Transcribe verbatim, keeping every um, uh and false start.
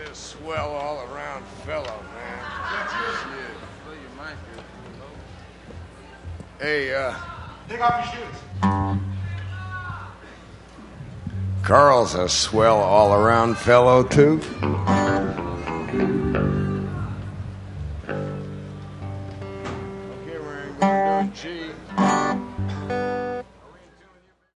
a swell all-around fellow, man. Shit. Blow your mind, dude. Hey, uh, Take off your shoes. Carl's a swell all-around fellow, too. Okay, we're going to do a G.